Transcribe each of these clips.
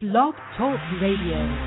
Blog Talk Radio.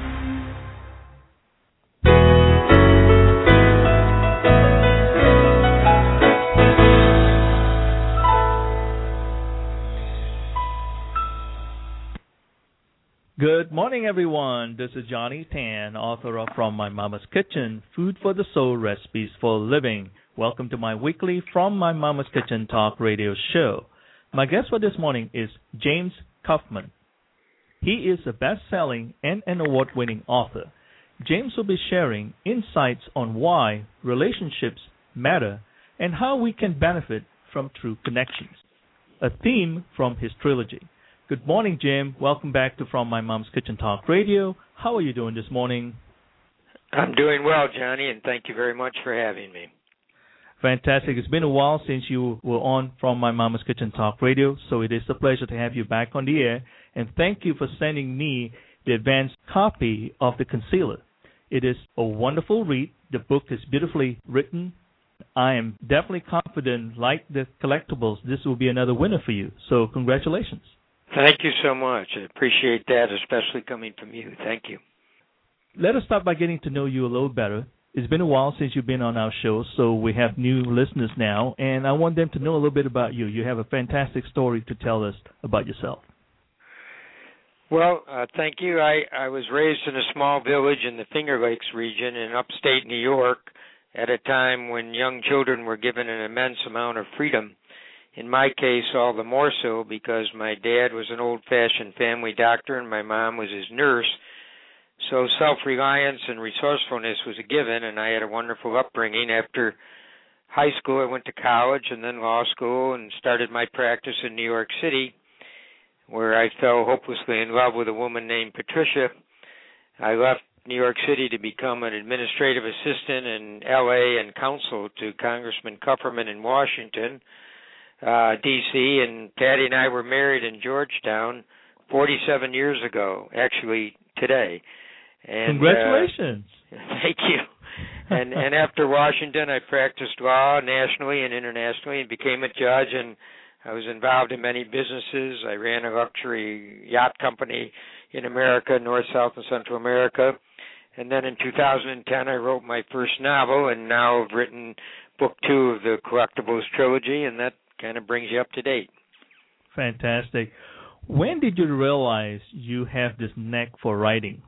Good morning, everyone. This is Johnny Tan, author of From My Mama's Kitchen, Food for the Soul, Recipes for Living. Welcome to my weekly From My Mama's Kitchen talk radio show. My guest for this morning is James Kaufman. He is a best-selling and an award-winning author. James will be sharing insights on why relationships matter and how we can benefit from true connections, a theme from his trilogy. Good morning, Jim. Welcome back to From My Mom's Kitchen Talk Radio. How are you doing this morning? I'm doing well, Johnny, and thank you very much for having me. Fantastic. It's been a while since you were on From My Mama's Kitchen Talk Radio, so it is a pleasure to have you back on the air. And thank you for sending me the advanced copy of The Concealer. It is a wonderful read. The book is beautifully written. I am definitely confident, like the collectibles, this will be another winner for you. So congratulations. Thank you so much. I appreciate that, especially coming from you. Thank you. Let us start by getting to know you a little better. It's been a while since you've been on our show, so we have new listeners now, and I want them to know a little bit about you. You have a fantastic story to tell us about yourself. Well, thank you. I was raised in a small village in the Finger Lakes region in upstate New York at a time when young children were given an immense amount of freedom. In my case, all the more so because my dad was an old-fashioned family doctor and my mom was his nurse. So self-reliance and resourcefulness was a given, and I had a wonderful upbringing. After high school, I went to college and then law school and started my practice in New York City, where I fell hopelessly in love with a woman named Patricia. I left New York City to become an administrative assistant in L.A. and counsel to Congressman Kupferman in Washington, D.C., and Patty and I were married in Georgetown 47 years ago, actually today. And, congratulations. Thank you. And after Washington, I practiced law nationally and internationally and became a judge, and I was involved in many businesses. I ran a luxury yacht company in America, North, South, and Central America. And then in 2010, I wrote my first novel, and now I've written book 2 of the Collectibles trilogy, and that kind of brings you up to date. Fantastic. When did you realize you have this knack for writing?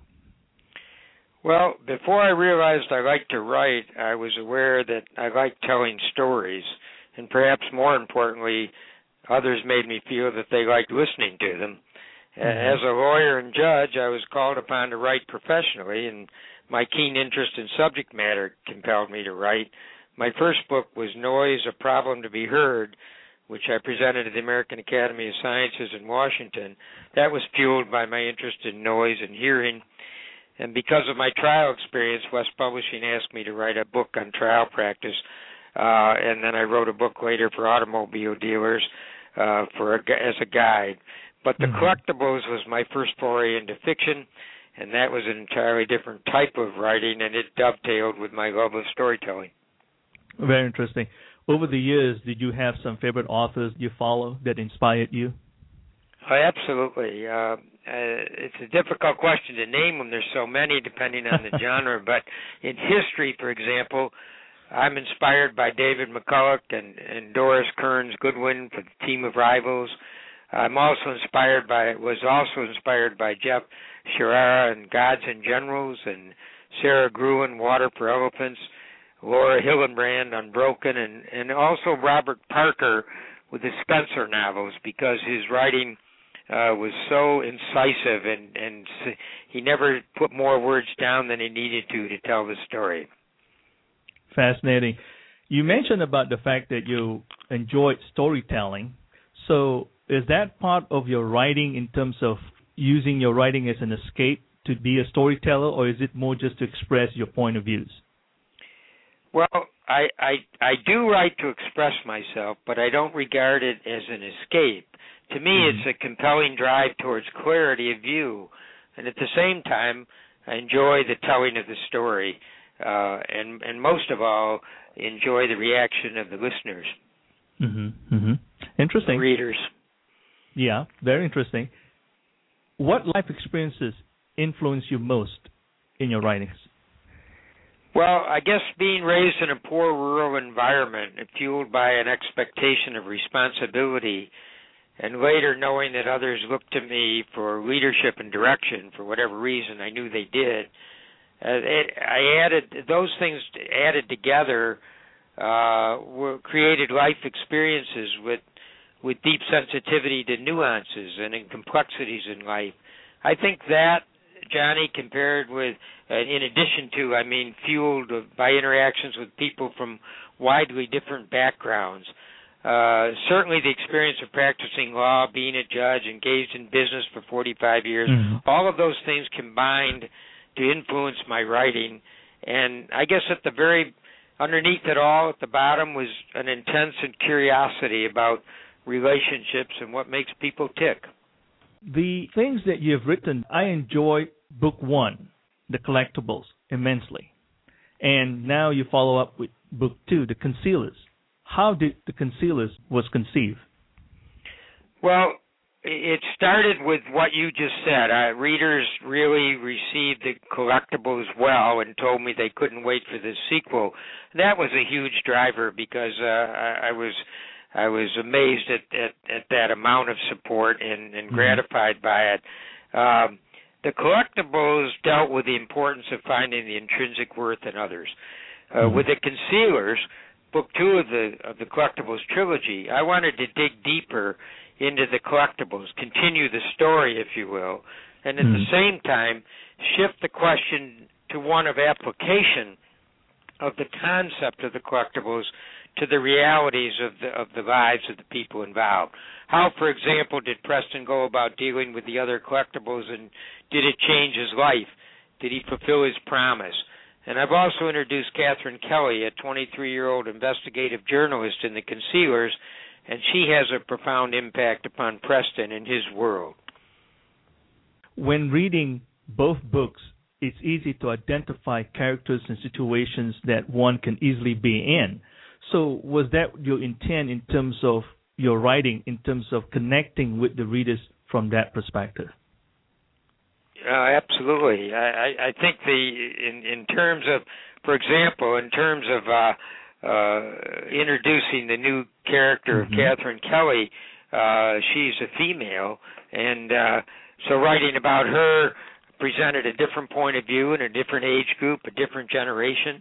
Well, before I realized I liked to write, I was aware that I liked telling stories, and perhaps more importantly, others made me feel that they liked listening to them. As a lawyer and judge, I was called upon to write professionally, and my keen interest in subject matter compelled me to write. My first book was Noise, A Problem to Be Heard, which I presented at the American Academy of Sciences in Washington. That was fueled by my interest in noise and hearing. And because of my trial experience, West Publishing asked me to write a book on trial practice. And then I wrote a book later for automobile dealers as a guide. But the Collectibles was my first foray into fiction, and that was an entirely different type of writing, and it dovetailed with my love of storytelling. Very interesting. Over the years, did you have some favorite authors you follow that inspired you? Absolutely. It's a difficult question to name them. There's so many depending on the genre. But in history, for example, I'm inspired by David McCulloch and Doris Kearns Goodwin for The Team of Rivals. Was also inspired by Jeff Sciarra and Gods and Generals, and Sarah Gruen, Water for Elephants, Laura Hillenbrand, Unbroken, and also Robert Parker with the Spencer novels, because his writing was so incisive and he never put more words down than he needed to tell the story. Fascinating. You mentioned about the fact that you enjoyed storytelling. So is that part of your writing in terms of using your writing as an escape to be a storyteller, or is it more just to express your point of views? Well, I do write to express myself, but I don't regard it as an escape. To me, it's a compelling drive towards clarity of view, and at the same time, I enjoy the telling of the story, and most of all, enjoy the reaction of the listeners. Interesting. The readers. Yeah, very interesting. What life experiences influence you most in your writings? Well, I guess being raised in a poor rural environment, fueled by an expectation of responsibility, and later knowing that others looked to me for leadership and direction for whatever reason, I knew they did. Those things added together created life experiences with deep sensitivity to nuances and in complexities in life. I think that, Johnny, compared with, in addition to, fueled by interactions with people from widely different backgrounds. Certainly the experience of practicing law, being a judge, engaged in business for 45 years, all of those things combined to influence my writing. And I guess underneath it all, at the bottom, was an intense curiosity about relationships and what makes people tick. The things that you have written, I enjoy book 1, The Collectibles, immensely. And now you follow up with book 2, The Concealers. How did The Concealers was conceived? Well, it started with what you just said. Readers really received The Collectibles well and told me they couldn't wait for the sequel. That was a huge driver because I was amazed at that amount of support and gratified by it. The Collectibles dealt with the importance of finding the intrinsic worth in others. With The Concealers, book 2 of the Collectibles trilogy, I wanted to dig deeper into the collectibles, continue the story, if you will, and at the same time shift the question to one of application of the concept of the collectibles to the realities of the lives of the people involved. How, for example, did Preston go about dealing with the other collectibles, and did it change his life? Did he fulfill his promise? And I've also introduced Catherine Kelly, a 23-year-old investigative journalist in The Concealers, and she has a profound impact upon Preston and his world. When reading both books, it's easy to identify characters and situations that one can easily be in. So was that your intent in terms of your writing, in terms of connecting with the readers from that perspective? Absolutely. I think in terms of, for example, introducing the new character of Catherine Kelly, she's a female, and so writing about her presented a different point of view in a different age group, a different generation,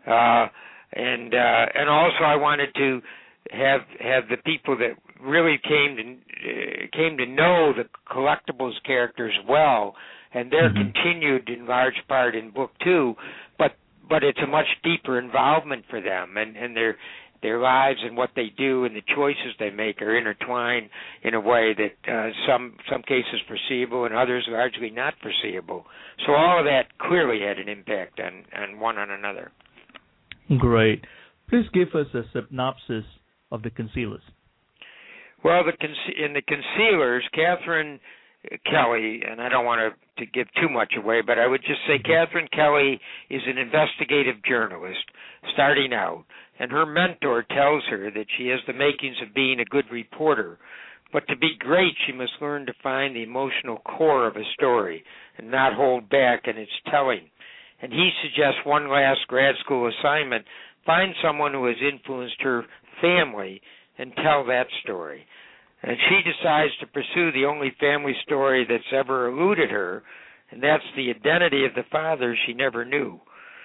and also I wanted to have the people that really came to know the Collectibles characters well, and they're continued in large part in book 2, but it's a much deeper involvement for them, and their lives and what they do and the choices they make are intertwined in a way that some cases foreseeable and others largely not foreseeable. So all of that clearly had an impact on one on another. Great. Please give us a synopsis of The Concealers. Well, in The Concealers, Catherine Kelly, and I don't want to give too much away, but I would just say Catherine Kelly is an investigative journalist starting out, and her mentor tells her that she has the makings of being a good reporter, but to be great she must learn to find the emotional core of a story and not hold back in its telling. And he suggests one last grad school assignment: find someone who has influenced her family and tell that story. And she decides to pursue the only family story that's ever eluded her, and that's the identity of the father she never knew.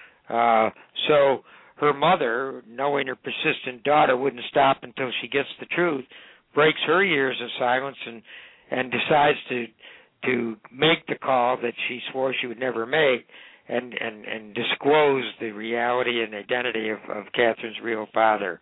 So her mother, knowing her persistent daughter wouldn't stop until she gets the truth, breaks her years of silence and decides to make the call that she swore she would never make and disclose the reality and identity of Catherine's real father.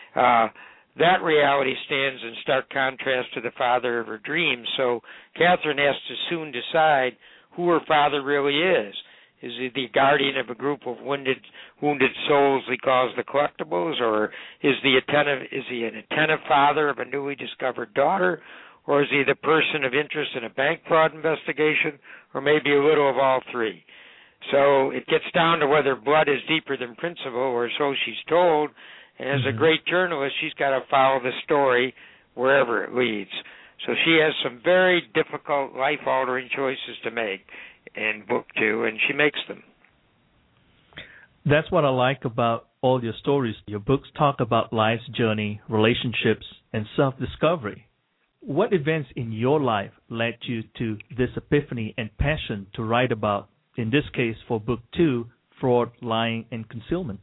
That reality stands in stark contrast to the father of her dreams, so Catherine has to soon decide who her father really is. Is he the guardian of a group of wounded souls he calls the Collectibles, or is he an attentive father of a newly discovered daughter, or is he the person of interest in a bank fraud investigation, or maybe a little of all three? So it gets down to whether blood is deeper than principle, or so she's told. And as a great journalist, she's got to follow the story wherever it leads. So she has some very difficult, life-altering choices to make in book 2, and she makes them. That's what I like about all your stories. Your books talk about life's journey, relationships, and self-discovery. What events in your life led you to this epiphany and passion to write about, in this case for book 2, fraud, lying, and concealment?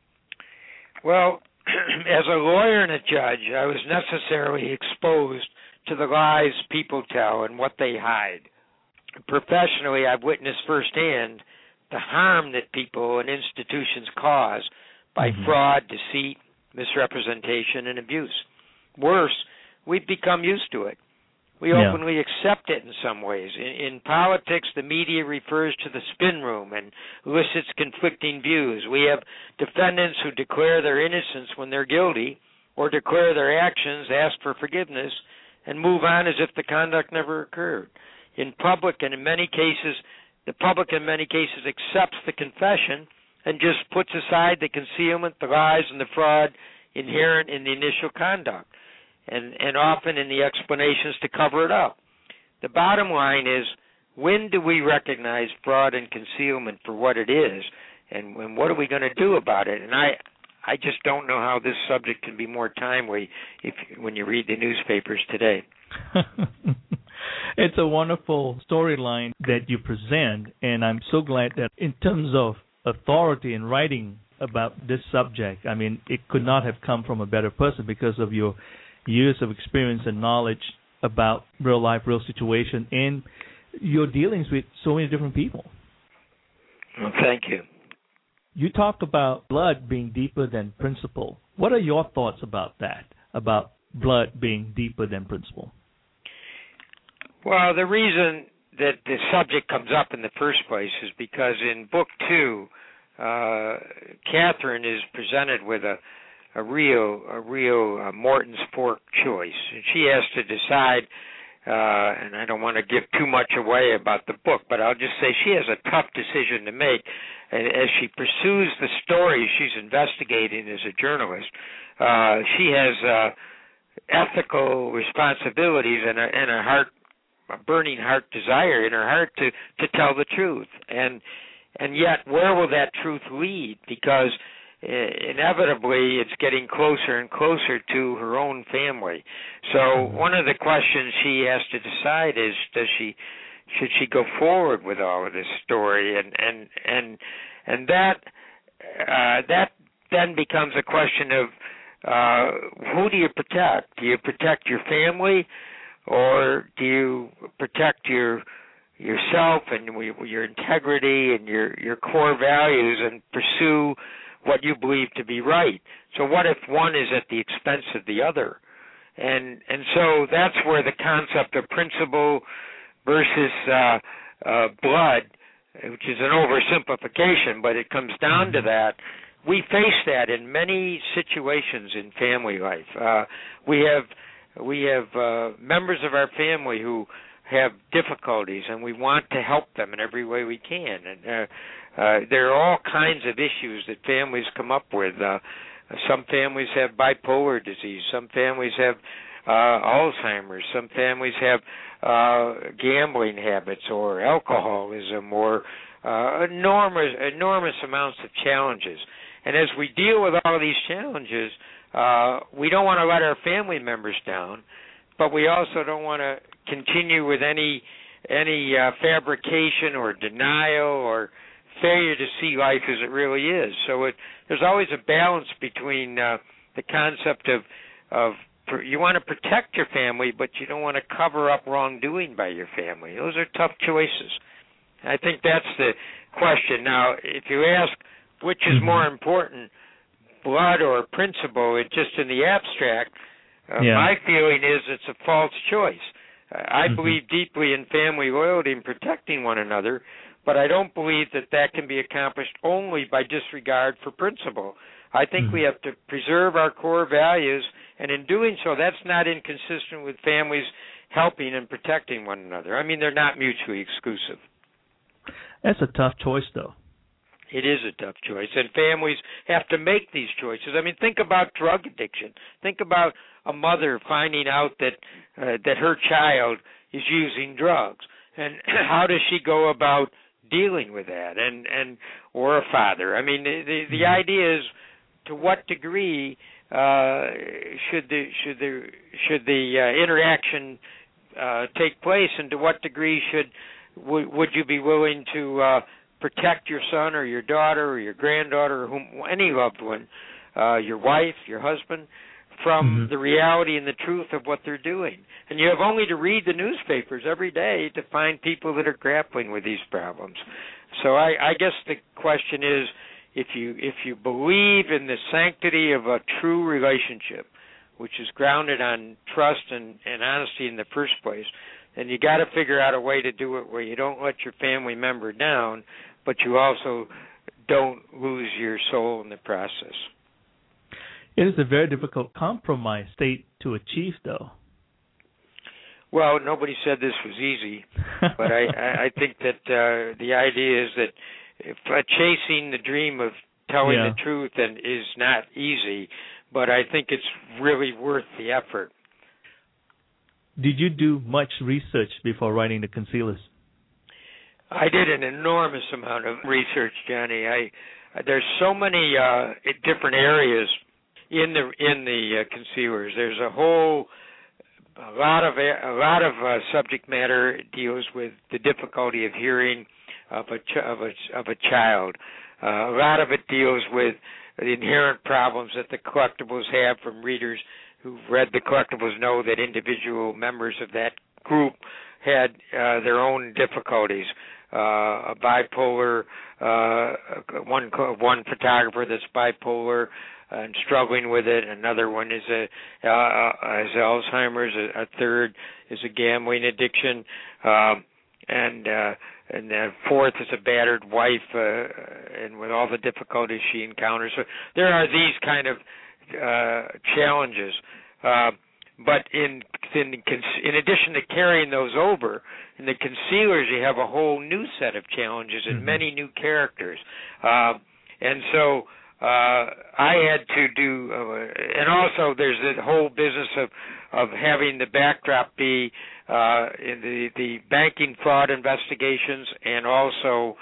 Well, as a lawyer and a judge, I was necessarily exposed to the lies people tell and what they hide. Professionally, I've witnessed firsthand the harm that people and institutions cause by fraud, deceit, misrepresentation, and abuse. Worse, we've become used to it. We openly accept it in some ways. In politics, the media refers to the spin room and elicits conflicting views. We have defendants who declare their innocence when they're guilty, or declare their actions, ask for forgiveness, and move on as if the conduct never occurred. In public, and in many cases, the public in many cases accepts the confession and just puts aside the concealment, the lies, and the fraud inherent in the initial conduct, and often in the explanations to cover it up. The bottom line is, when do we recognize fraud and concealment for what it is, and what are we going to do about it? And I just don't know how this subject can be more timely when you read the newspapers today. It's a wonderful storyline that you present, and I'm so glad that in terms of authority in writing about this subject, I mean, it could not have come from a better person because of your years of experience and knowledge about real life, real situation, and your dealings with so many different people. Well, thank you. You talk about blood being deeper than principle. What are your thoughts about that, about blood being deeper than principle? Well, the reason that the subject comes up in the first place is because in book 2, Catherine is presented with a real Morton's fork choice, and she has to decide. And I don't want to give too much away about the book, but I'll just say she has a tough decision to make. And as she pursues the story she's investigating as a journalist, she has ethical responsibilities and a burning heart desire in her heart to tell the truth. And yet, where will that truth lead? Because inevitably it's getting closer and closer to her own family. So one of the questions she has to decide is, should she go forward with all of this story? And that then becomes a question of who do you protect? Do you protect your family, or do you protect yourself and your integrity and your core values and pursue what you believe to be right? So what if one is at the expense of the other? And so that's where the concept of principle versus blood, which is an oversimplification, but it comes down to that. We face that in many situations in family life. We have members of our family who have difficulties, and we want to help them in every way we can. And there are all kinds of issues that families come up with. Some families have bipolar disease. Some families have Alzheimer's. Some families have gambling habits or alcoholism or enormous amounts of challenges. And as we deal with all of these challenges, we don't want to let our family members down, but we also don't want to continue with any fabrication or denial or failure to see life as it really is. So there's always a balance between the concept of you want to protect your family, but you don't want to cover up wrongdoing by your family. Those are tough choices. I think that's the question. Now, if you ask which is more important, blood or principle, just in the abstract, my feeling is it's a false choice. I believe deeply in family loyalty and protecting one another, but I don't believe that can be accomplished only by disregard for principle. I think we have to preserve our core values, and in doing so, that's not inconsistent with families helping and protecting one another. I mean, they're not mutually exclusive. That's a tough choice, though. It is a tough choice, and families have to make these choices. I mean, think about drug addiction. Think about a mother finding out that her child is using drugs, and how does she go about dealing with that, and or a father. I mean, the idea is, to what degree should the interaction take place, and to what degree would you be willing to protect your son or your daughter or your granddaughter or any loved one, your wife, your husband, from the reality and the truth of what they're doing. And you have only to read the newspapers every day to find people that are grappling with these problems. So I guess the question is, if you believe in the sanctity of a true relationship, which is grounded on trust and honesty in the first place, then you got to figure out a way to do it where you don't let your family member down, but you also don't lose your soul in the process. It is a very difficult compromise state to achieve, though. Well, nobody said this was easy, but I think that the idea is that if chasing the dream of telling the truth is not easy, but I think it's really worth the effort. Did you do much research before writing The Concealers? I did an enormous amount of research, Johnny. There's so many different areas in the Concealers. There's a lot of subject matter deals with the difficulty of hearing of a child. A lot of it deals with the inherent problems that the collectibles have. From readers who've read the collectibles know that individual members of that group had their own difficulties. A bipolar, one photographer that's bipolar and struggling with it. Another one is has Alzheimer's. A third is a gambling addiction, and the fourth is a battered wife, and with all the difficulties she encounters. So there are these kind of challenges. But in addition to carrying those over, in the Concealers you have a whole new set of challenges and many new characters. And so I had to do, and also there's the whole business of having the backdrop be in the banking fraud investigations, and also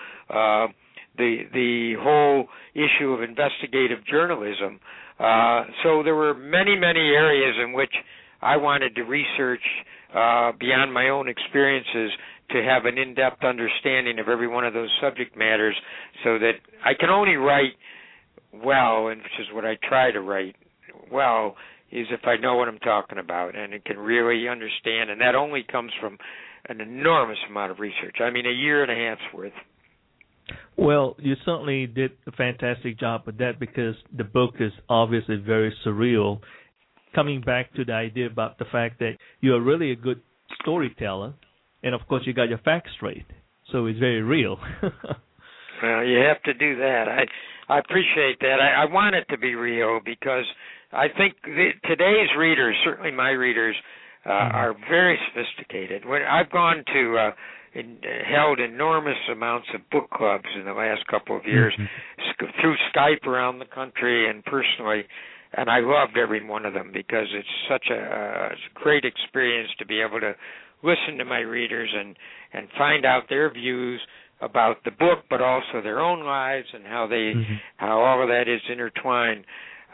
the whole issue of investigative journalism. So there were many, many areas in which I wanted to research beyond my own experiences to have an in-depth understanding of every one of those subject matters, so that I can only write well, and which is what I try to write well, is if I know what I'm talking about and it can really understand, and that only comes from an enormous amount of research. I mean, a year and a half's worth. Well, you certainly did a fantastic job with that, because the book is obviously very surreal. Coming back to the idea about the fact that you're really a good storyteller, and of course you got your facts straight, so it's very real. Well, you have to do that. I appreciate that. I want it to be real, because I think today's readers, certainly my readers, are very sophisticated. When I've gone to held enormous amounts of book clubs in the last couple of years through Skype around the country and personally, and I loved every one of them, because it's such a great experience to be able to listen to my readers and find out their views about the book, but also their own lives and how how all of that is intertwined.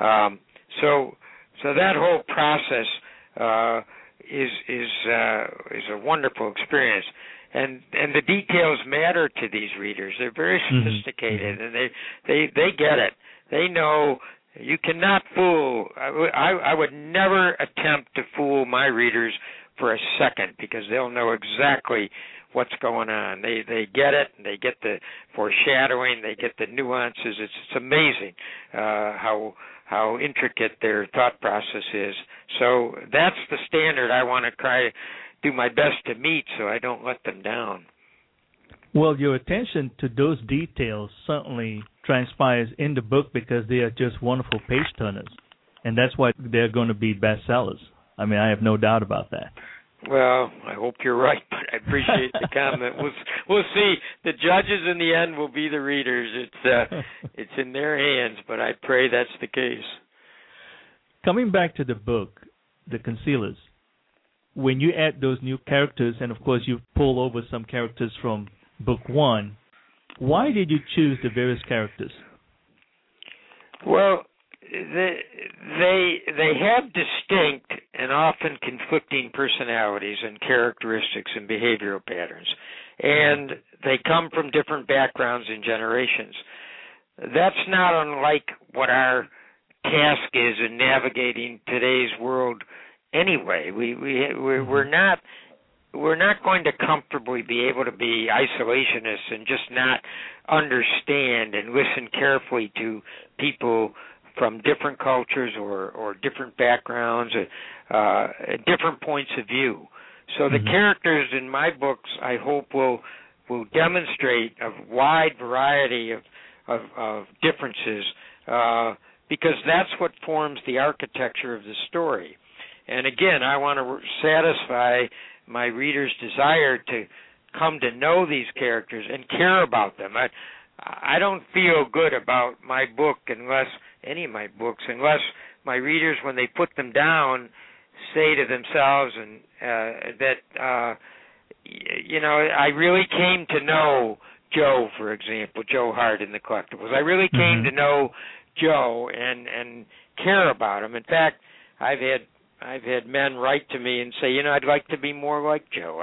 So that whole process is a wonderful experience. And the details matter to these readers. They're very sophisticated, and they get it. They know you cannot fool. I would never attempt to fool my readers for a second, because they'll know exactly what's going on. They get it, and they get the foreshadowing, they get the nuances. It's amazing how intricate their thought process is. So that's the standard I want to try to do my best to meet, so I don't let them down. Well, your attention to those details certainly transpires in the book, because they are just wonderful page turners, and that's why they're going to be bestsellers. I mean, I have no doubt about that. Well, I hope you're right, but I appreciate the comment. We'll see. The judges in the end will be the readers. It's in their hands, but I pray that's the case. Coming back to the book, the Concealers. When you add those new characters, and of course you pull over some characters from book one, why did you choose the various characters? Well, they have distinct and often conflicting personalities and characteristics and behavioral patterns, and they come from different backgrounds and generations. That's not unlike what our task is in navigating today's world. Anyway, we're not going to comfortably be able to be isolationists and just not understand and listen carefully to people from different cultures or different backgrounds, different points of view. So the characters in my books, I hope, will demonstrate a wide variety of differences, because that's what forms the architecture of the story. And again, I want to satisfy my readers' desire to come to know these characters and care about them. I don't feel good about my book any of my books, unless my readers, when they put them down, say to themselves that I really came to know Joe, for example, Joe Hart in the Collectibles. I really came to know Joe and care about him. In fact, I've had men write to me and say, I'd like to be more like Joe.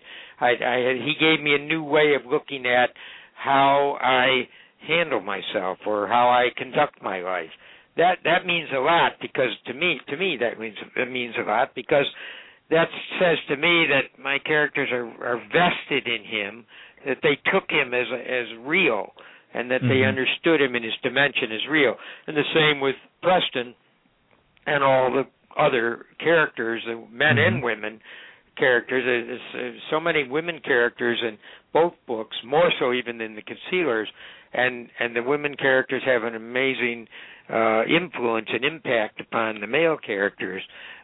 He gave me a new way of looking at how I handle myself or how I conduct my life. That means a lot, because to me that means a lot, because that says to me that my characters are vested in him, that they took him as real, and that they understood him in his dimension as real. And the same with Preston and all the other characters, men and women characters. There's so many women characters in both books, more so even than the Concealers, and the women characters have an amazing influence and impact upon the male characters.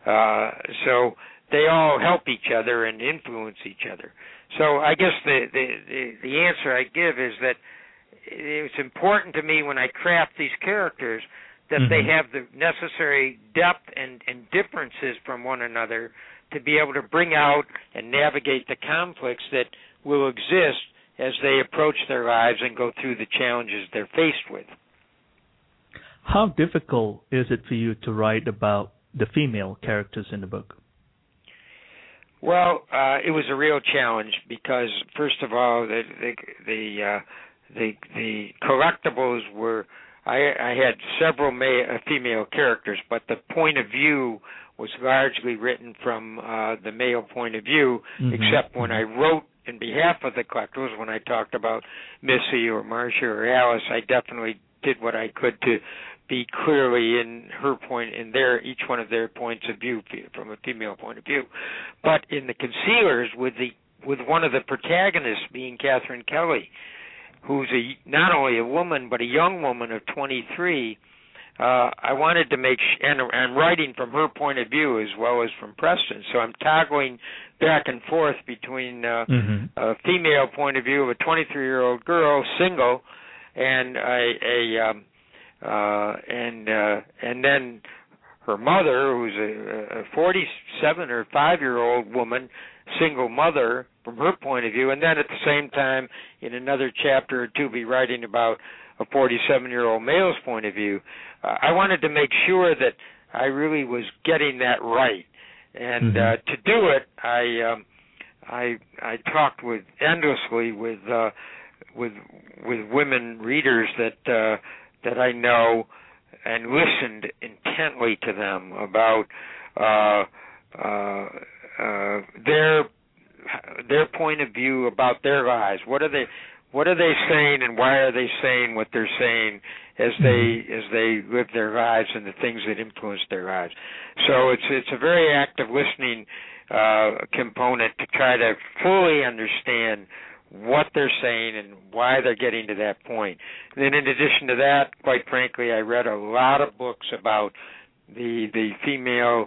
So they all help each other and influence each other. So I guess the answer I give is that it's important to me when I craft these characters that they have the necessary depth and differences from one another to be able to bring out and navigate the conflicts that will exist as they approach their lives and go through the challenges they're faced with. How difficult is it for you to write about the female characters in the book? Well, it was a real challenge because, first of all, the collectibles were. I had several female characters, but the point of view was largely written from the male point of view, except when I wrote in behalf of the collectibles, when I talked about Missy or Marcia or Alice, I definitely did what I could to be clearly in each one of their points of view from a female point of view. But in the Concealers, with one of the protagonists being Catherine Kelly, who's not only a woman but a young woman of 23, I wanted to and I'm writing from her point of view as well as from Preston, so I'm toggling back and forth between a female point of view of a 23-year-old girl, single, and and then her mother, who's a 47 or 5-year-old woman, single mother from her point of view, and then at the same time, in another chapter or two, be writing about a 47-year-old male's point of view. I wanted to make sure that I really was getting that right, and to do it, I talked endlessly with women readers that I know, and listened intently to them about their point of view about their lives. What are they saying, and why are they saying what they're saying as they live their lives and the things that influence their lives? So it's a very active listening component to try to fully understand what they're saying and why they're getting to that point. And then in addition to that, quite frankly, I read a lot of books about the female,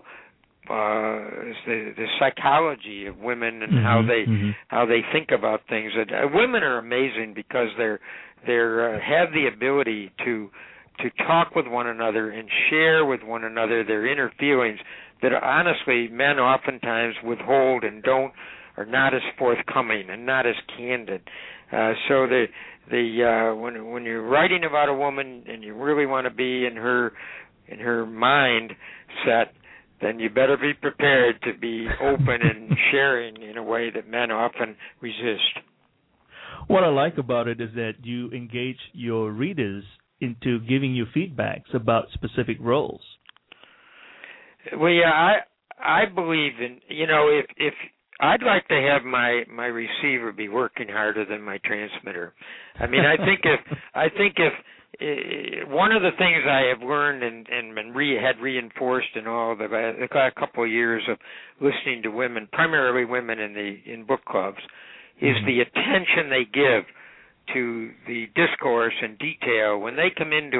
the psychology of women and how they think about things. And women are amazing because they have the ability to talk with one another and share with one another their inner feelings that honestly men oftentimes withhold and are not as forthcoming and not as candid. So when you're writing about a woman and you really want to be in her mind set, then you better be prepared to be open and sharing in a way that men often resist. What I like about it is that you engage your readers into giving you feedbacks about specific roles. Well, yeah, I believe in, if I'd like to have my receiver be working harder than my transmitter. I mean, I think if one of the things I have learned and had reinforced in all the couple of years of listening to women, primarily women in book clubs, is the attention they give to the discourse and detail when they come in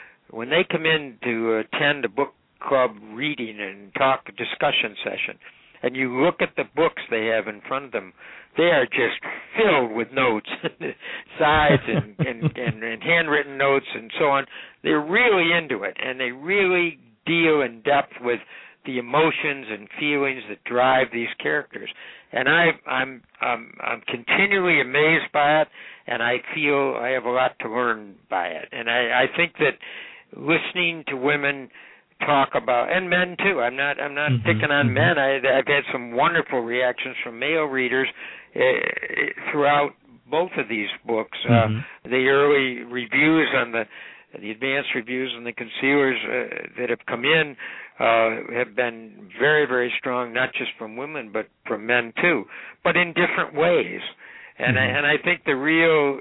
to attend a book club reading and discussion session, and you look at the books they have in front of them. They are just filled with notes, sides and handwritten notes and so on. They're really into it, and they really deal in depth with the emotions and feelings that drive these characters. And I'm continually amazed by it, and I feel I have a lot to learn by it. And I think that listening to women talk about, and men too. I'm not picking on men. I've had some wonderful reactions from male readers throughout both of these books. The early reviews on the advanced reviews on the concealers that have come in have been very, very strong, not just from women but from men too, but in different ways. And I think the real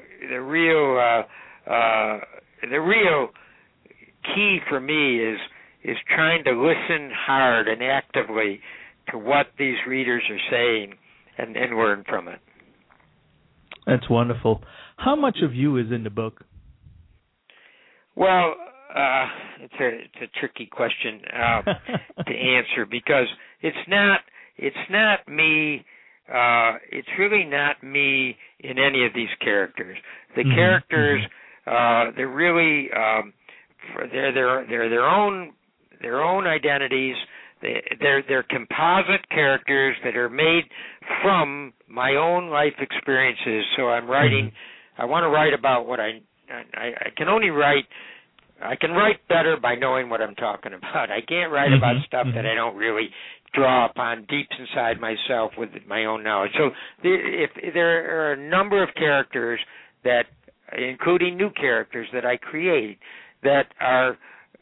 key for me is trying to listen hard and actively to what these readers are saying and learn from it. That's wonderful. How much of you is in the book? Well, it's a tricky question to answer because it's not me. It's really not me in any of these characters. The characters, they're really they're their own identities. They're composite characters that are made from my own life experiences. So I'm writing. I want to write about what I can only write. I can write better by knowing what I'm talking about. I can't write about stuff that I don't really draw upon deep inside myself with my own knowledge. So if there are a number of characters that, including new characters that I create, that are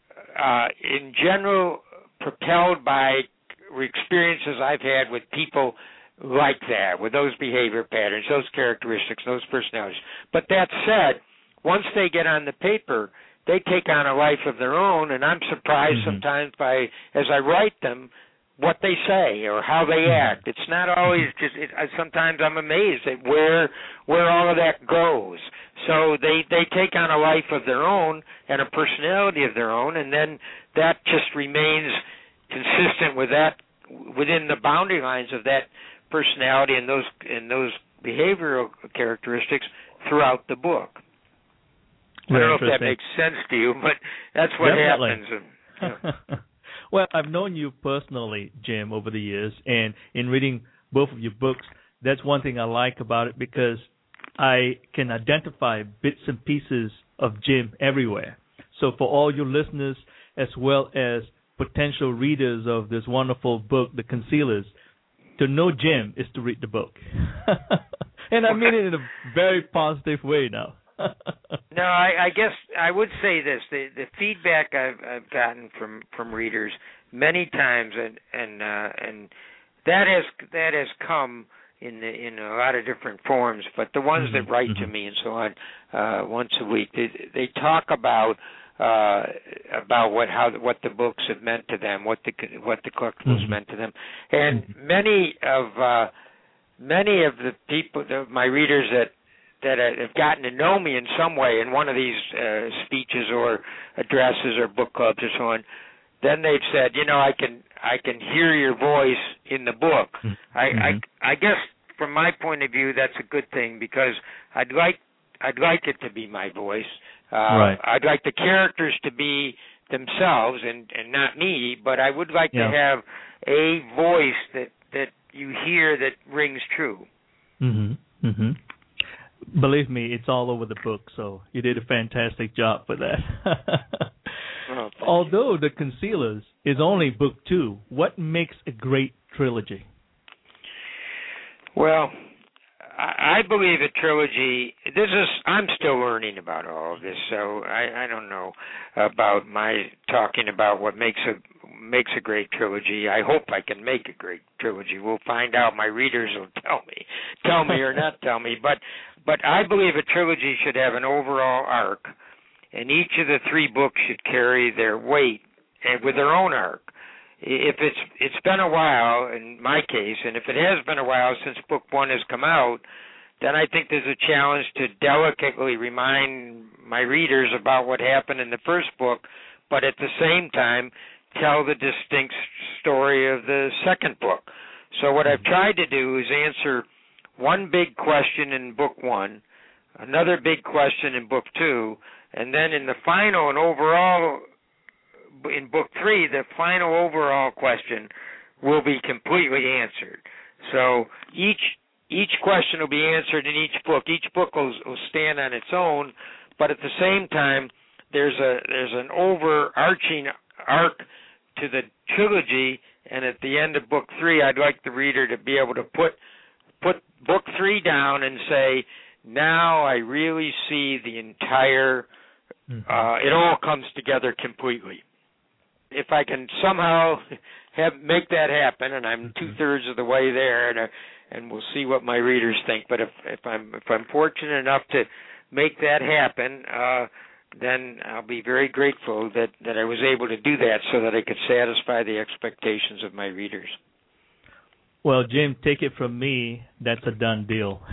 in general propelled by experiences I've had with people like that, with those behavior patterns, those characteristics, those personalities. But that said, once they get on the paper, they take on a life of their own, and I'm surprised sometimes by, as I write them, what they say or how they act. It's not always just. Sometimes I'm amazed at where all of that goes. So they take on a life of their own and a personality of their own, and then that just remains consistent with that within the boundary lines of that personality and those behavioral characteristics throughout the book. I don't know if that makes sense to you, but that's what happens. Well, I've known you personally, Jim, over the years, and in reading both of your books, that's one thing I like about it because I can identify bits and pieces of Jim everywhere. So for all your listeners, as well as potential readers of this wonderful book, The Concealers, to know Jim is to read the book. And I mean it in a very positive way now. No, I guess I would say this: the feedback I've gotten from readers many times, and that has come in a lot of different forms. But the ones that write to me and so on once a week, they talk about what the books have meant to them, what the collectibles meant to them, and many of the people, my readers that have gotten to know me in some way in one of these speeches or addresses or book clubs or so on, then they've said, I can hear your voice in the book. I guess from my point of view, that's a good thing because I'd like it to be my voice. Right. I'd like the characters to be themselves and not me, but I would like to have a voice that you hear that rings true. Mm-hmm. Mm-hmm. Believe me, it's all over the book, so you did a fantastic job with that. Oh, although The Concealers is only book 2, what makes a great trilogy? Well, I believe a trilogy. I'm still learning about all of this, so I don't know about my talking about what makes a great trilogy. I hope I can make a great trilogy. We'll find out. My readers will tell me or not tell me. But I believe a trilogy should have an overall arc, and each of the 3 books should carry their weight and with their own arc. If it's been a while, in my case, and if it has been a while since book 1 has come out, then I think there's a challenge to delicately remind my readers about what happened in the first book, but at the same time tell the distinct story of the second book. So what I've tried to do is answer one big question in book 1, another big question in book 2, and then in the final and overall in book 3, the final overall question will be completely answered. So each question will be answered in each book. Each book will stand on its own, but at the same time, there's an overarching arc to the trilogy. And at the end of book 3, I'd like the reader to be able to put book 3 down and say, now I really see the entire. It all comes together completely. If I can somehow make that happen, and I'm 2/3 of the way there, and we'll see what my readers think. But if I'm fortunate enough to make that happen, then I'll be very grateful that I was able to do that, so that I could satisfy the expectations of my readers. Well, Jim, take it from me, that's a done deal.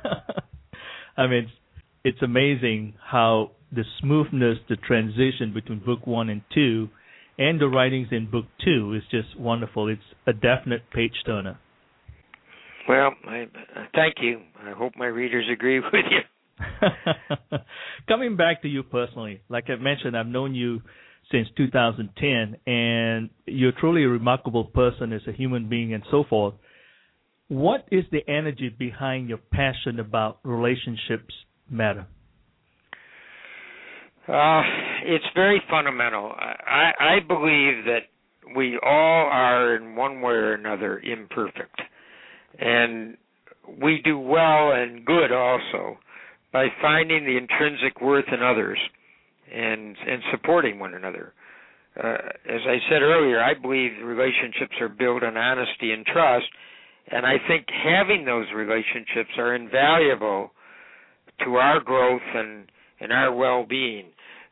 I mean, it's amazing how the smoothness, the transition between book 1 and 2, and the writings in book 2 is just wonderful. It's a definite page turner. Well, thank you. I hope my readers agree with you. Coming back to you personally, like I mentioned, I've known you since 2010, and you're truly a remarkable person as a human being and so forth. What is the energy behind your passion about relationships matter? It's very fundamental. I believe that we all are, in one way or another, imperfect. And we do well and good also by finding the intrinsic worth in others and supporting one another. As I said earlier, I believe relationships are built on honesty and trust, and I think having those relationships are invaluable to our growth and our well-being.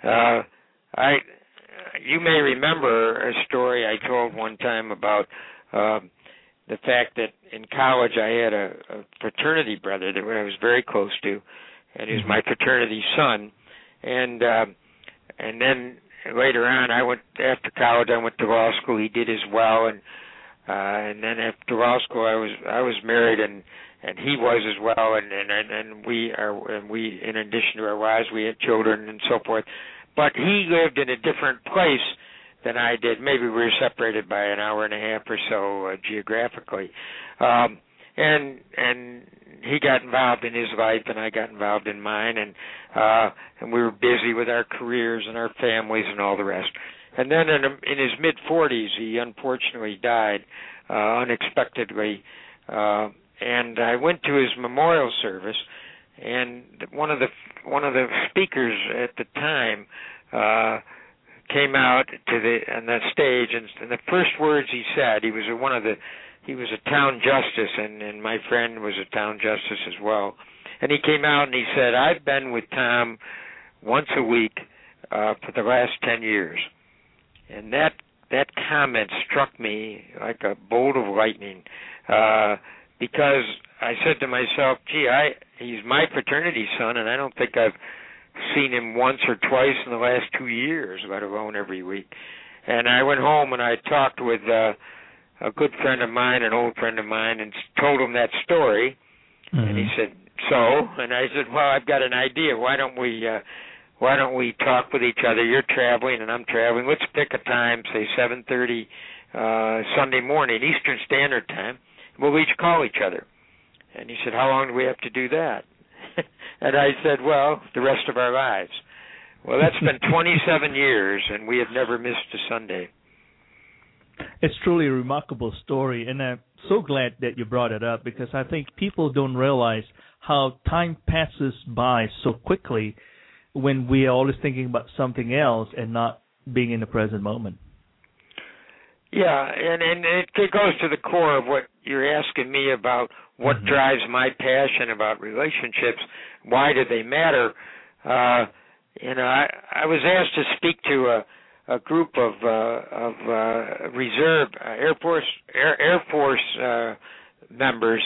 You may remember a story I told one time about the fact that in college I had a fraternity brother that I was very close to, and he was my fraternity son. And then later on, after college I went to law school. He did as well, and then after law school I was married, and he was as well, and we in addition to our wives, we had children and so forth. But he lived in a different place than I did. Maybe we were separated by an hour and a half or so geographically, and he got involved in his life, and I got involved in mine, and we were busy with our careers and our families and all the rest. And then in his mid-40s, he unfortunately died unexpectedly. And I went to his memorial service, and one of the speakers at the time came out on that stage, and the first words he said, he was a town justice, and my friend was a town justice as well. And he came out and he said, "I've been with Tom once a week for the last 10 years." And that comment struck me like a bolt of lightning. Because I said to myself, he's my fraternity son, and I don't think I've seen him once or twice in the last 2 years, let alone every week. And I went home and I talked with a good friend of mine, an old friend of mine, and told him that story. Mm-hmm. And he said, "So?" And I said, "Well, I've got an idea. Why don't we talk with each other? You're traveling and I'm traveling. Let's pick a time, say 7:30 Sunday morning, Eastern Standard Time. We'll each call each other. And he said, how long do we have to do that? And I said, well, the rest of our lives. Well, that's been 27 years, and we have never missed a Sunday. It's truly a remarkable story, and I'm so glad that you brought it up, because I think people don't realize how time passes by so quickly when we are always thinking about something else and not being in the present moment. Yeah, and it goes to the core of what you're asking me about, what drives my passion about relationships. Why do they matter? I was asked to speak to a group of reserve Air Force members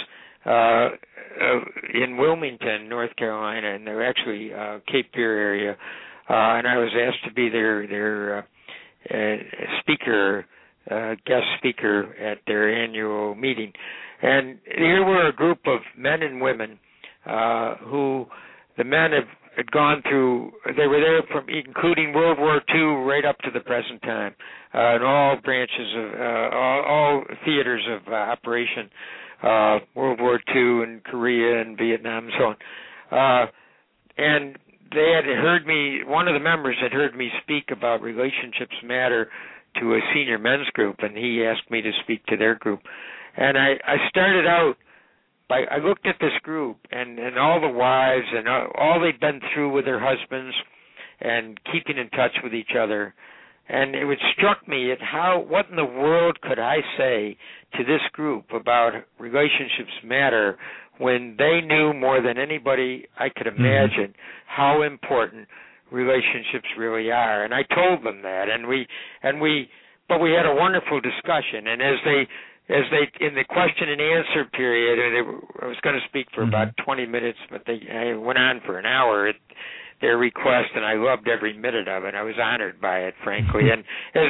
in Wilmington, North Carolina, and they're actually Cape Fear area. And I was asked to be their speaker. Guest speaker at their annual meeting. And here were a group of men and women who the men had gone through, they were there from including World War II right up to the present time, in all branches of, all theaters of operation, World War II and Korea and Vietnam and so on. And they had heard me, one of the members had heard me speak about relationships matter to a senior men's group, and he asked me to speak to their group. And I started out by, I looked at this group and all the wives and all they'd been through with their husbands and keeping in touch with each other. And it struck me at what in the world could I say to this group about relationships matter when they knew more than anybody I could imagine how important relationships really are. And I told them that, but we had a wonderful discussion. And as they in the question and answer period, I was going to speak for about 20 minutes, but I went on for an hour at their request, and I loved every minute of it. I was honored by it, frankly. And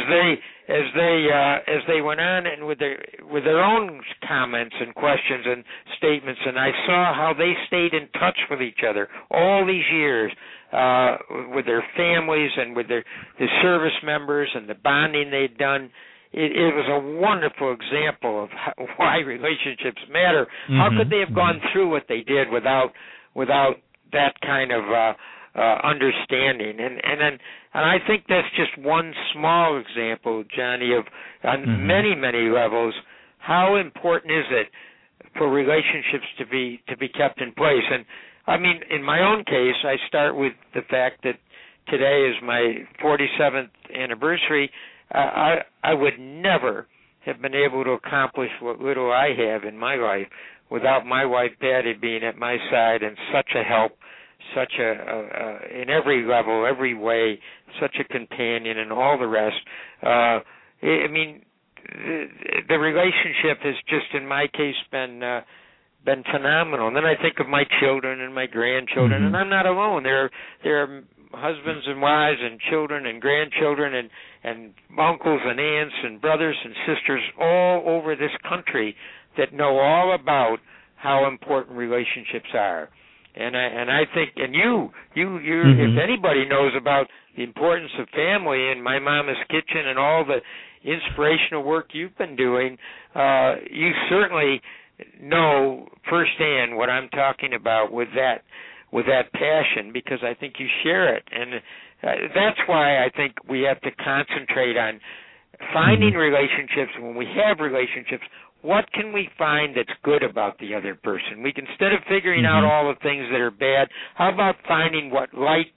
as they went on and with their own comments and questions and statements, and I saw how they stayed in touch with each other all these years, with their families and with the service members and the bonding they'd done. It was a wonderful example of why relationships matter. How could they have gone through what they did without that kind of understanding? And I think that's just one small example, Johnny, of on many levels. How important is it for relationships to be kept in place? And I mean, in my own case, I start with the fact that today is my 47th anniversary. I would never have been able to accomplish what little I have in my life without my wife Patty being at my side and such a help, such in every level, every way, such a companion, and all the rest. I mean, the relationship has just, in my case, been phenomenal. And then I think of my children and my grandchildren, and I'm not alone. There are husbands and wives and children and grandchildren and uncles and aunts and brothers and sisters all over this country that know all about how important relationships are. And I think, and you if anybody knows about the importance of family and My Mama's Kitchen and all the inspirational work you've been doing, you certainly know firsthand what I'm talking about with that passion, because I think you share it. And that's why I think we have to concentrate on finding relationships. When we have relationships, what can we find that's good about the other person? We can, instead of figuring out all the things that are bad, how about finding what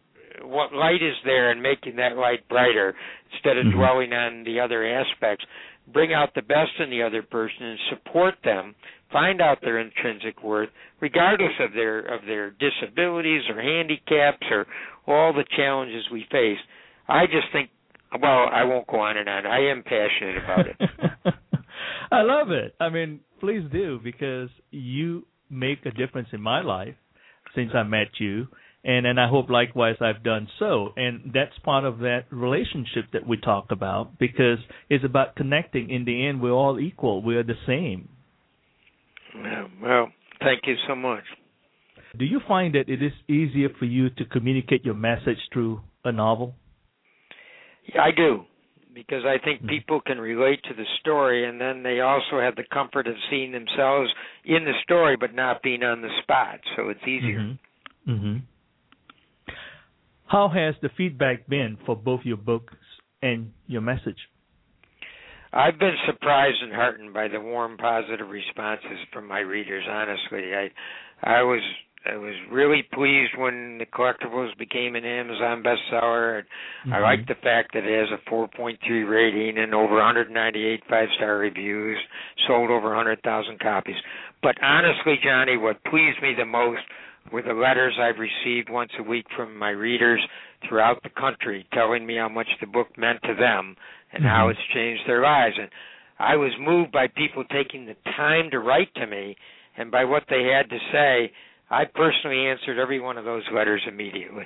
light is there and making that light brighter instead of dwelling on the other aspects? Bring out the best in the other person and support them. Find out their intrinsic worth, regardless of their disabilities or handicaps or all the challenges we face. I just think, well, I won't go on and on. I am passionate about it. I love it. I mean, please do, because you make a difference in my life since I met you, and I hope likewise I've done so. And that's part of that relationship that we talked about, because it's about connecting. In the end, we're all equal. We're the same. Well, thank you so much. Do you find that it is easier for you to communicate your message through a novel? Yeah, I do. because I think people can relate to the story, and then they also have the comfort of seeing themselves in the story but not being on the spot, so it's easier. Mm-hmm. Mm-hmm. How has the feedback been for both your books and your message? I've been surprised and heartened by the warm, positive responses from my readers, honestly. I was really pleased when the collectibles became an Amazon bestseller. Mm-hmm. I like the fact that it has a 4.3 rating and over 198 five-star reviews, sold over 100,000 copies. But honestly, Johnny, what pleased me the most were the letters I've received once a week from my readers throughout the country telling me how much the book meant to them and mm-hmm. how it's changed their lives. And I was moved by people taking the time to write to me and by what they had to say. I personally answered every one of those letters immediately.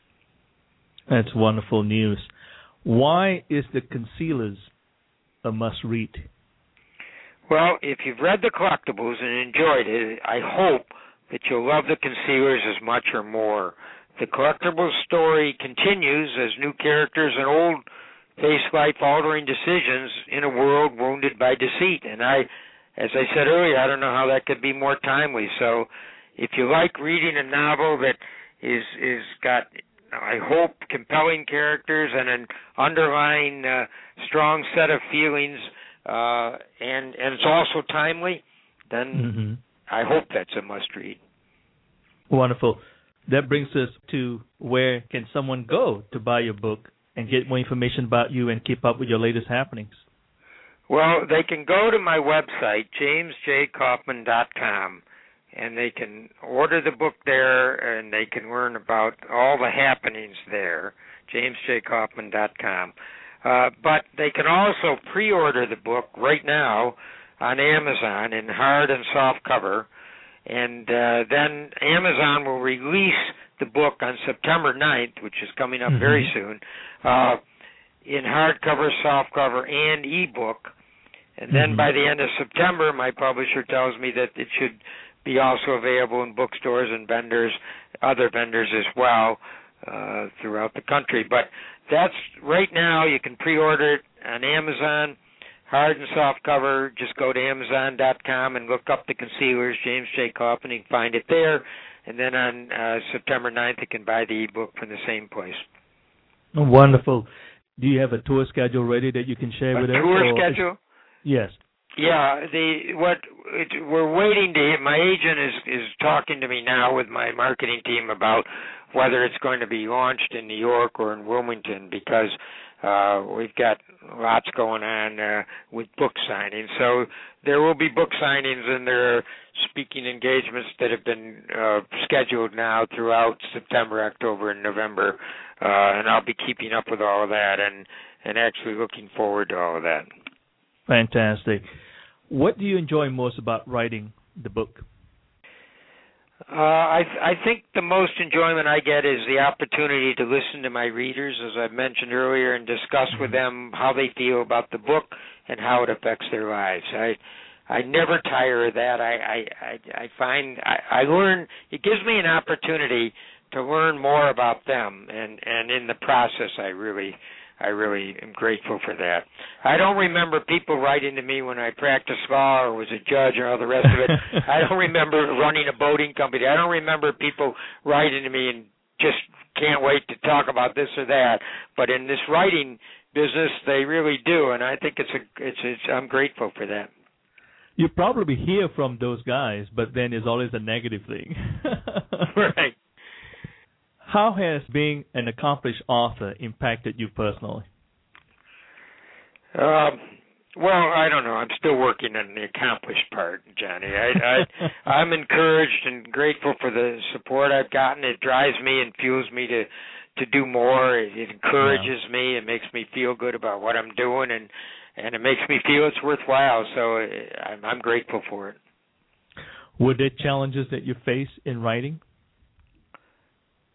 That's wonderful news. Why is The Concealers a must-read? Well, if you've read The Collectibles and enjoyed it, I hope that you'll love The Concealers as much or more. The Collectibles story continues as new characters and old face life-altering decisions in a world wounded by deceit. And as I said earlier, I don't know how that could be more timely. So if you like reading a novel that is got, I hope, compelling characters and an underlying strong set of feelings, and it's also timely, then mm-hmm. I hope that's a must-read. Wonderful. That brings us to where can someone go to buy your book and get more information about you and keep up with your latest happenings? Well, they can go to my website, jamesjkaufman.com, and they can order the book there, and they can learn about all the happenings there, jamesjkaufman.com. But they can also pre-order the book right now on Amazon in hard and soft cover, and then Amazon will release the book on September 9th, which is coming up very soon, in hardcover, softcover, and ebook. And then by the end of September, my publisher tells me that it should be also available in bookstores and other vendors as well throughout the country. But that's right now. You can pre-order it on Amazon, hard and soft cover. Just go to Amazon.com and look up The Concealers, James J. Kaufman. You can find it there. And then on September 9th, you can buy the ebook from the same place. Oh, wonderful. Do you have a tour schedule ready that you can share with us? A tour schedule? Yes. Yeah, we're waiting to hear. My agent is talking to me now with my marketing team about whether it's going to be launched in New York or in Wilmington, because we've got lots going on with book signings. So there will be book signings, and there are speaking engagements that have been scheduled now throughout September, October, and November, and I'll be keeping up with all of that and actually looking forward to all of that. Fantastic. What do you enjoy most about writing the book? I think the most enjoyment I get is the opportunity to listen to my readers, as I mentioned earlier, and discuss with them how they feel about the book and how it affects their lives. I never tire of that. I find I learn. It gives me an opportunity to learn more about them, and in the process, I really am grateful for that. I don't remember people writing to me when I practiced law or was a judge or all the rest of it. I don't remember running a boating company. I don't remember people writing to me and just can't wait to talk about this or that. But in this writing business, they really do, and I think I'm grateful for that. You probably hear from those guys, but then it's always a negative thing. Right. How has being an accomplished author impacted you personally? Well, I don't know. I'm still working on the accomplished part, Johnny. I'm encouraged and grateful for the support I've gotten. It drives me and fuels me to do more. It encourages me. It makes me feel good about what I'm doing, and it makes me feel it's worthwhile. So I'm grateful for it. Were there challenges that you face in writing?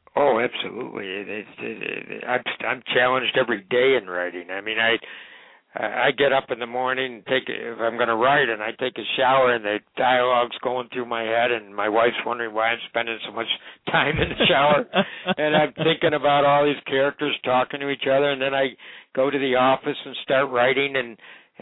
Oh, absolutely. I'm challenged every day in writing. I mean, I get up in the morning, if I'm going to write, and I take a shower, and the dialogue's going through my head, and my wife's wondering why I'm spending so much time in the shower, and I'm thinking about all these characters talking to each other, and then I go to the office and start writing, and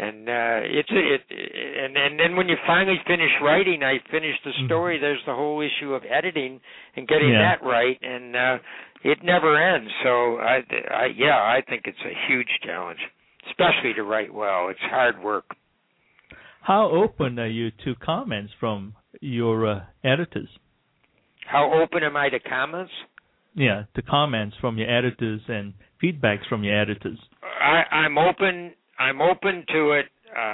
then when you finally finish writing, I finish the story. There's the whole issue of editing and getting that right, and it never ends. So I think it's a huge challenge, especially to write well. It's hard work. How open are you to comments from your editors? How open am I to comments? Yeah, to comments from your editors and feedbacks from your editors. I'm open. I'm open to it.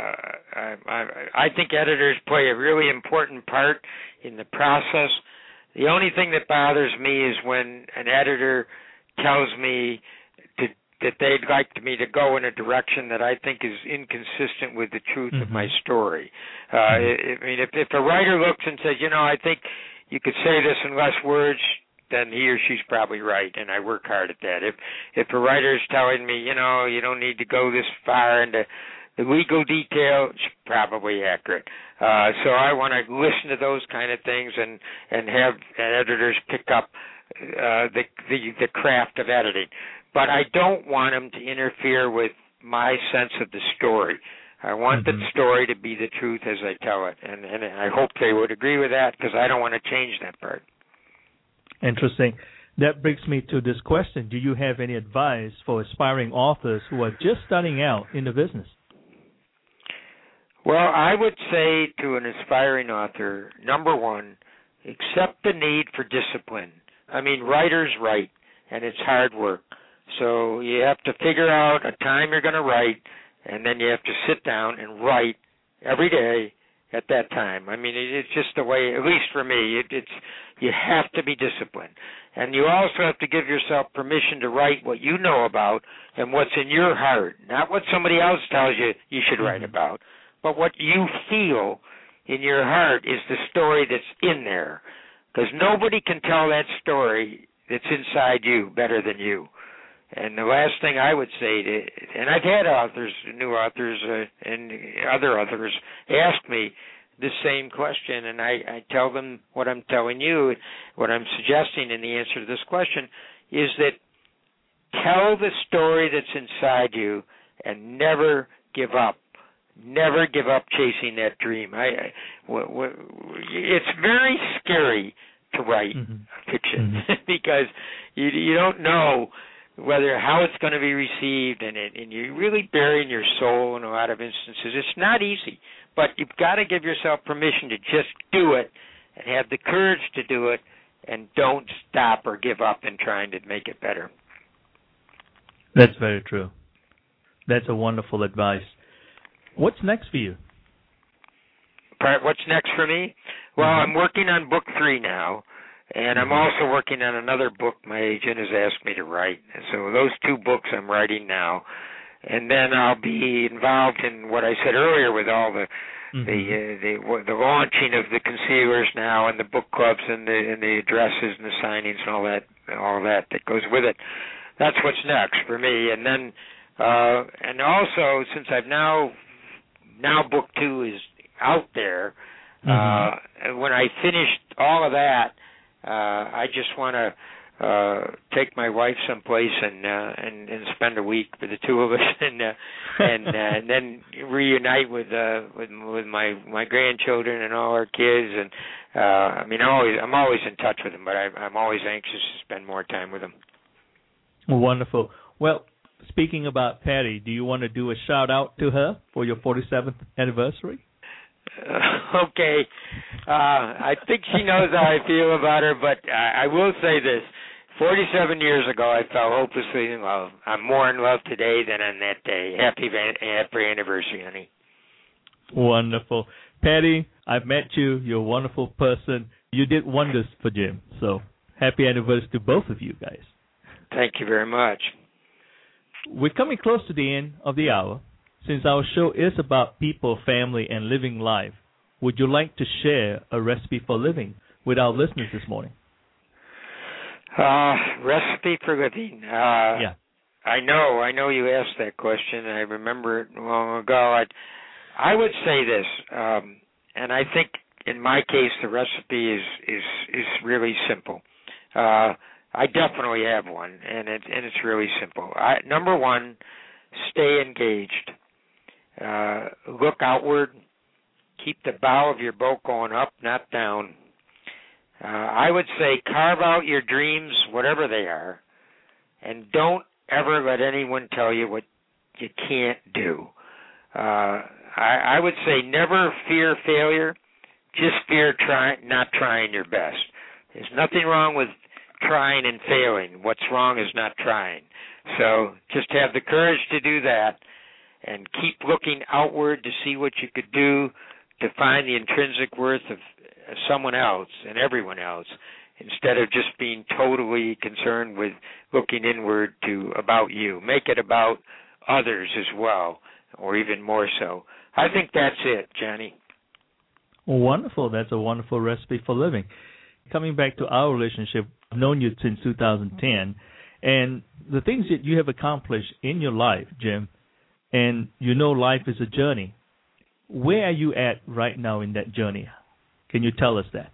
I think editors play a really important part in the process. The only thing that bothers me is when an editor tells me that they'd like me to go in a direction that I think is inconsistent with the truth of my story. I mean, if a writer looks and says, I think you could say this in less words, then he or she's probably right, and I work hard at that. If a writer's telling me, you don't need to go this far into the legal detail, it's probably accurate. So I want to listen to those kind of things and have editors pick up the craft of editing. But I don't want them to interfere with my sense of the story. I want the story to be the truth as I tell it, and I hope they would agree with that, because I don't want to change that part. Interesting. That brings me to this question. Do you have any advice for aspiring authors who are just starting out in the business? Well, I would say to an aspiring author, number one, accept the need for discipline. I mean, writers write, and it's hard work. So you have to figure out a time you're going to write, and then you have to sit down and write every day at that time. I mean, it's just the way, at least for me, you have to be disciplined. And you also have to give yourself permission to write what you know about and what's in your heart, not what somebody else tells you should write about, but what you feel in your heart is the story that's in there. Because nobody can tell that story that's inside you better than you. And the last thing I would say, and I've had new authors and other authors ask me this same question, and I tell them what I'm telling you, what I'm suggesting in the answer to this question, is that tell the story that's inside you and never give up. Never give up chasing that dream. It's very scary to write fiction because you don't know how it's going to be received, and you're really burying your soul in a lot of instances. It's not easy, but you've got to give yourself permission to just do it and have the courage to do it, and don't stop or give up in trying to make it better. That's very true. That's a wonderful advice. What's next for you? What's next for me? Well, I'm working on book 3 now. And I'm also working on another book my agent has asked me to write. So those 2 books I'm writing now. And then I'll be involved in what I said earlier with all the launching of the concealers now, and the book clubs and the addresses and the signings and all that goes with it. That's what's next for me. And then and also, since I've now book 2 is out there, when I finished all of that, I just want to take my wife someplace and spend a week with the 2 of us, and then reunite with my grandchildren and all our kids. And I'm always in touch with them, but I'm always anxious to spend more time with them. Wonderful. Well, speaking about Patty, do you want to do a shout out to her for your 47th anniversary? Okay. I think she knows how I feel about her, but I will say this. 47 years ago, I fell hopelessly in love. I'm more in love today than on that day. Happy anniversary, honey. Wonderful. Patty, I've met you. You're a wonderful person. You did wonders for Jim. So happy anniversary to both of you guys. Thank you very much. We're coming close to the end of the hour. Since our show is about people, family, and living life, would you like to share a recipe for living with our listeners this morning? Recipe for living. Yeah. I know you asked that question. I remember it long ago. I would say this, and I think in my case the recipe is really simple. I definitely have one, and it's really simple. Number one, stay engaged. Look outward. Keep the bow of your boat going up, not down. I would say carve out your dreams, whatever they are, and don't ever let anyone tell you what you can't do. I would say never fear failure, just fear not trying your best. There's nothing wrong with trying and failing. What's wrong is not trying. So just have the courage to do that and keep looking outward to see what you could do to find the intrinsic worth of someone else and everyone else, instead of just being totally concerned with looking inward about you. Make it about others as well, or even more so. I think that's it, Johnny. Wonderful. That's a wonderful recipe for living. Coming back to our relationship, I've known you since 2010, and the things that you have accomplished in your life, Jim, and you know life is a journey. Where are you at right now in that journey? Can you tell us that?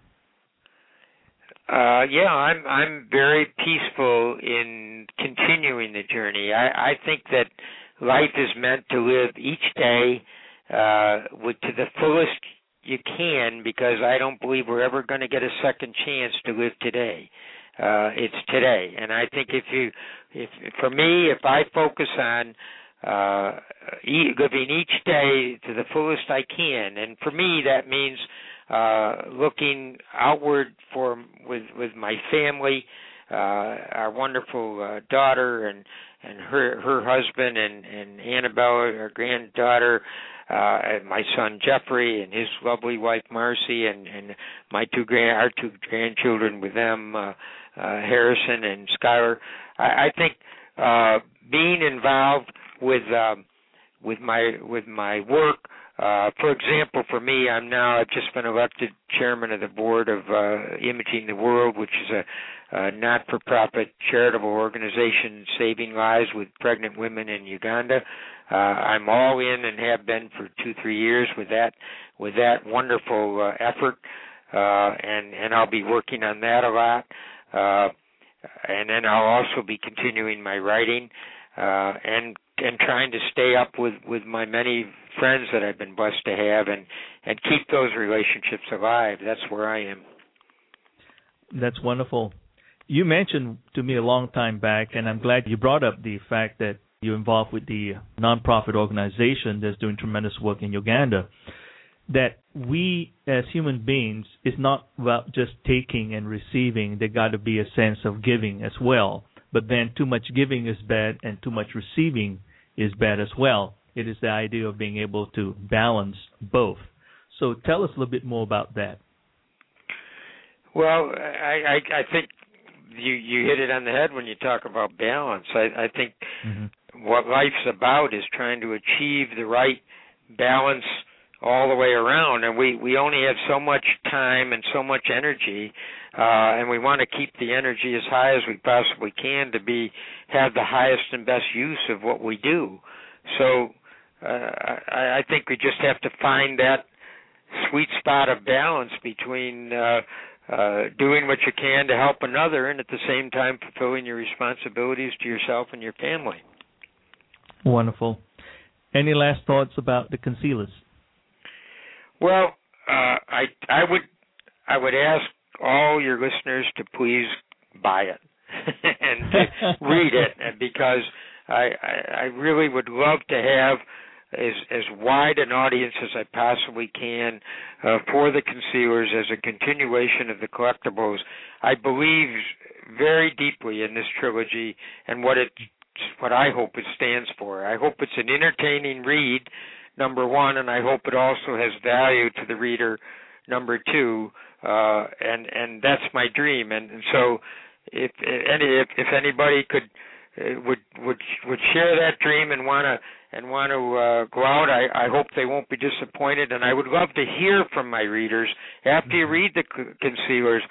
Yeah, I'm very peaceful in continuing the journey. I think that life is meant to live each day to the fullest you can, because I don't believe we're ever going to get a second chance to live today. It's today, and I think if I focus on living each day to the fullest I can, and for me that means looking outward with my family, our wonderful daughter and her husband and Annabelle, our granddaughter, and my son Jeffrey and his lovely wife Marcy, and our two grandchildren with them, Harrison and Skylar. I think being involved with my work. For example, for me, I've just been elected chairman of the board of Imaging the World, which is a not-for-profit charitable organization saving lives with pregnant women in Uganda. I'm all in and have been for 2-3 years with that wonderful effort, and I'll be working on that a lot. And then I'll also be continuing my writing and trying to stay up with my many friends that I've been blessed to have and keep those relationships alive. That's where I am. That's wonderful. You mentioned to me a long time back, and I'm glad you brought up the fact that you're involved with the nonprofit organization that's doing tremendous work in Uganda, that we as human beings is not about just taking and receiving. There got to be a sense of giving as well. But then too much giving is bad and too much receiving is bad as well. It is the idea of being able to balance both. So tell us a little bit more about that. Well, I think you hit it on the head when you talk about balance. I think what life's about is trying to achieve the right balance all the way around, and we only have so much time and so much energy, and we want to keep the energy as high as we possibly can to have the highest and best use of what we do. So I think we just have to find that sweet spot of balance between doing what you can to help another and at the same time fulfilling your responsibilities to yourself and your family. Wonderful. Any last thoughts about the concealers? Well, I would ask all your listeners to please buy it and to read it, because I really would love to have as wide an audience as I possibly can for the concealers as a continuation of the collectibles. I believe very deeply in this trilogy and what I hope it stands for. I hope it's an entertaining read, number one, and I hope it also has value to the reader, number two, and that's my dream. And so if anybody would share that dream and want to go out, I hope they won't be disappointed. And I would love to hear from my readers after you read the Concealers.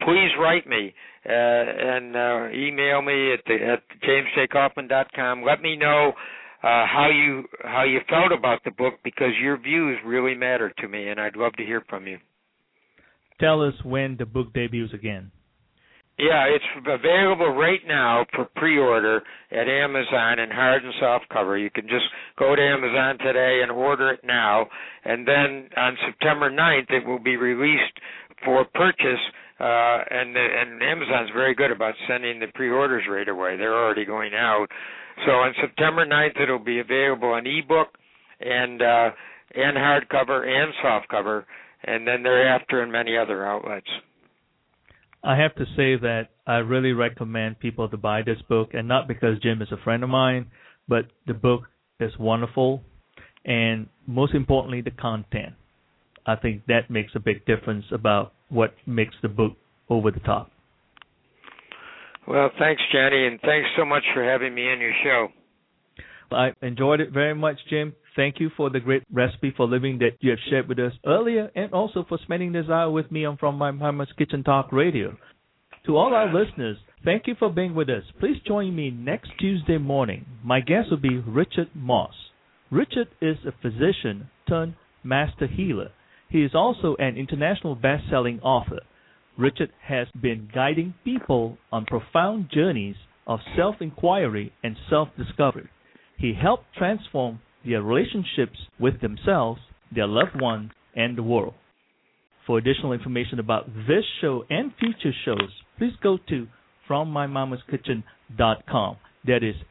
please write me and email me at jamesjkaufman.com. Let me know how you felt about the book, because your views really matter to me, and I'd love to hear from you. Tell us when the book debuts again. Yeah, it's available right now for pre-order at Amazon in hard and soft cover. You can just go to Amazon today and order it now, and then on September 9th it will be released for purchase, and Amazon's very good about sending the pre-orders right away. They're already going out. So on September 9th it'll be available on ebook and hardcover and softcover, and then thereafter in many other outlets. I have to say that I really recommend people to buy this book, and not because Jim is a friend of mine, but the book is wonderful, and most importantly, the content. I think that makes a big difference about what makes the book over the top. Well, thanks, Johnny, and thanks so much for having me on your show. I enjoyed it very much, Jim. Thank you for the great recipe for living that you have shared with us earlier, and also for spending this hour with me on From My Mama's Kitchen Talk Radio. To all our listeners, thank you for being with us. Please join me next Tuesday morning. My guest will be Richard Moss. Richard is a physician turned master healer. He is also an international best-selling author. Richard has been guiding people on profound journeys of self-inquiry and self-discovery. He helped transform their relationships with themselves, their loved ones, and the world. For additional information about this show and future shows, please go to FromMyMamasKitchen.com. That is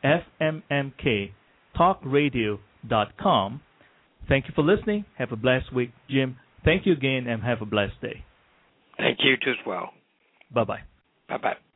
FMMKTalkRadio.com. Thank you for listening. Have a blessed week. Jim, thank you again, and have a blessed day. Thank you as well. Bye-bye. Bye-bye.